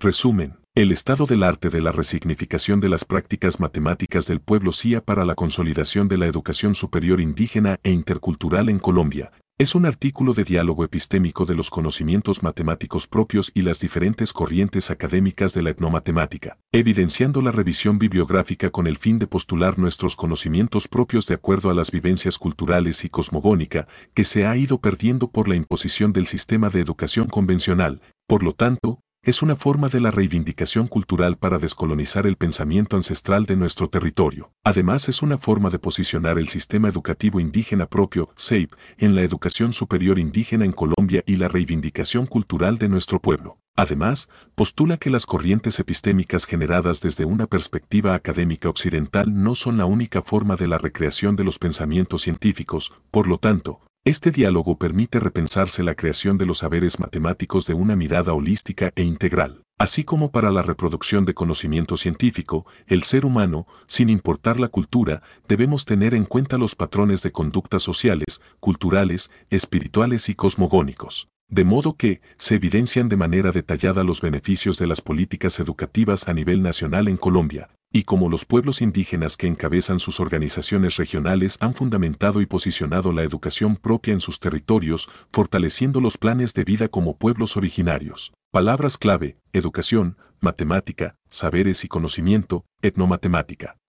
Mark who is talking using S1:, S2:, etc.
S1: Resumen. El estado del arte de la resignificación de las prácticas matemáticas del pueblo CIA para la consolidación de la educación superior indígena e intercultural en Colombia. Es un artículo de diálogo epistémico de los conocimientos matemáticos propios y las diferentes corrientes académicas de la etnomatemática, evidenciando la revisión bibliográfica con el fin de postular nuestros conocimientos propios de acuerdo a las vivencias culturales y cosmogónica que se ha ido perdiendo por la imposición del sistema de educación convencional. Por lo tanto, es una forma de la reivindicación cultural para descolonizar el pensamiento ancestral de nuestro territorio. Además, es una forma de posicionar el sistema educativo indígena propio, SEIP, en la educación superior indígena en Colombia y la reivindicación cultural de nuestro pueblo. Además, postula que las corrientes epistémicas generadas desde una perspectiva académica occidental no son la única forma de la recreación de los pensamientos científicos. Por lo tanto, este diálogo permite repensarse la creación de los saberes matemáticos de una mirada holística e integral. Así como para la reproducción de conocimiento científico, el ser humano, sin importar la cultura, debemos tener en cuenta los patrones de conductas sociales, culturales, espirituales y cosmogónicos. De modo que, se evidencian de manera detallada los beneficios de las políticas educativas a nivel nacional en Colombia, y cómo los pueblos indígenas que encabezan sus organizaciones regionales han fundamentado y posicionado la educación propia en sus territorios, fortaleciendo los planes de vida como pueblos originarios. Palabras clave: educación, matemática, saberes y conocimiento, etnomatemática.